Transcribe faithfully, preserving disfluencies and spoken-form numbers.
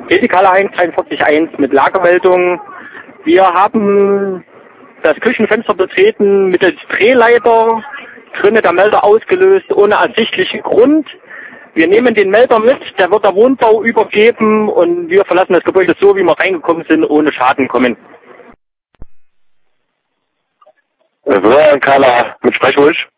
Ethikhalle einundvierzig eins mit Lagermeldung. Wir haben das Küchenfenster betreten mit dem Drehleiter, drinnen der Melder ausgelöst, ohne ersichtlichen Grund. Wir nehmen den Melder mit, der wird der Wohnbau übergeben und wir verlassen das Gebäude so, wie wir reingekommen sind, ohne Schaden kommen. So, Carla, mit Sprechwunsch.